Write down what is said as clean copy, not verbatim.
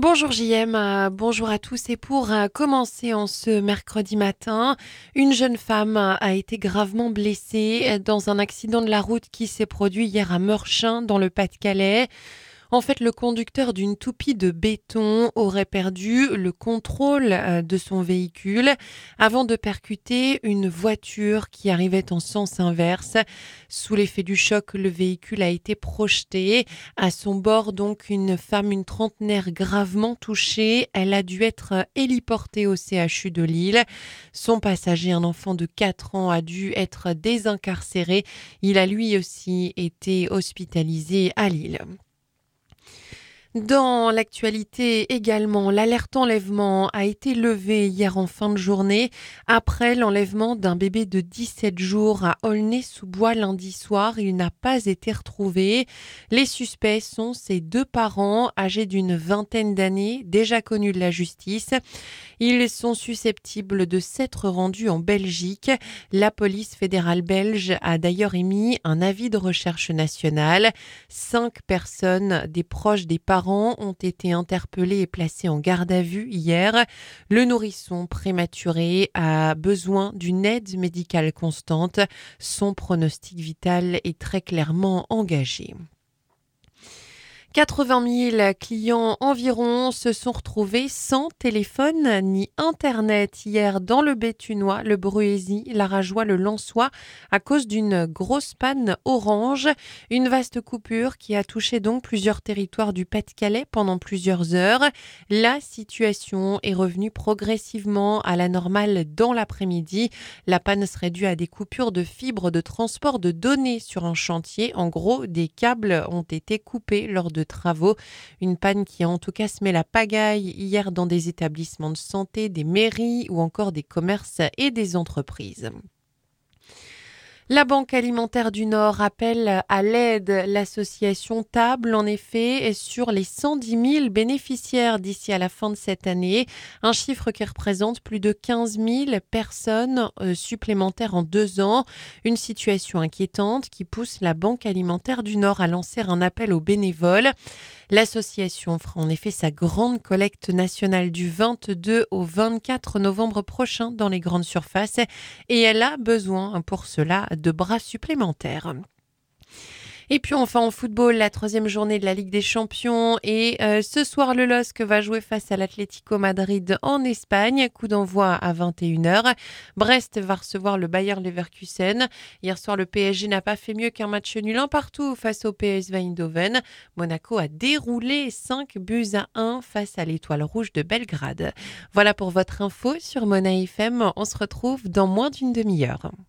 Bonjour JM, bonjour à tous et pour commencer en ce mercredi matin, une jeune femme a été gravement blessée dans un accident de la route qui s'est produit hier à Meurchin dans le Pas-de-Calais. En fait, le conducteur d'une toupie de béton aurait perdu le contrôle de son véhicule avant de percuter une voiture qui arrivait en sens inverse. Sous l'effet du choc, le véhicule a été projeté. À son bord, donc, une femme, une trentenaire gravement touchée. Elle a dû être héliportée au CHU de Lille. Son passager, un enfant de 4 ans, a dû être désincarcéré. Il a lui aussi été hospitalisé à Lille. Dans l'actualité également, l'alerte enlèvement a été levée hier en fin de journée après l'enlèvement d'un bébé de 17 jours à Aulnay-sous-Bois lundi soir. Il n'a pas été retrouvé. Les suspects sont ses deux parents âgés d'une vingtaine d'années, déjà connus de la justice. Ils sont susceptibles de s'être rendus en Belgique. La police fédérale belge a d'ailleurs émis un avis de recherche nationale. 5 personnes, des proches des parents, ont été interpellés et placés en garde à vue hier. Le nourrisson prématuré a besoin d'une aide médicale constante. Son pronostic vital est très clairement engagé. 80 000 clients environ se sont retrouvés sans téléphone ni Internet hier dans le Béthunois, le Bruésy, l'Arageois, le Lensois à cause d'une grosse panne Orange. Une vaste coupure qui a touché donc plusieurs territoires du Pas-de-Calais pendant plusieurs heures. La situation est revenue progressivement à la normale dans l'après-midi. La panne serait due à des coupures de fibres de transport de données sur un chantier. En gros, des câbles ont été coupés lors de travaux. Une panne qui a en tout cas semé la pagaille hier dans des établissements de santé, des mairies ou encore des commerces et des entreprises. La Banque alimentaire du Nord appelle à l'aide l'association Table, en effet, sur les 110 000 bénéficiaires d'ici à la fin de cette année, un chiffre qui représente plus de 15 000 personnes supplémentaires en 2 ans. Une situation inquiétante qui pousse la Banque alimentaire du Nord à lancer un appel aux bénévoles. L'association fera en effet sa grande collecte nationale du 22 au 24 novembre prochain dans les grandes surfaces et elle a besoin pour cela de bras supplémentaires. Et puis enfin en football, la 3e journée de la Ligue des Champions et ce soir le LOSC va jouer face à l'Atlético Madrid en Espagne, coup d'envoi à 21h. Brest va recevoir le Bayer Leverkusen. Hier soir le PSG n'a pas fait mieux qu'un match nul 1-1 face au PSV Eindhoven. Monaco a déroulé 5-1 face à l'Étoile Rouge de Belgrade. Voilà pour votre info sur Mona FM, on se retrouve dans moins d'une demi-heure.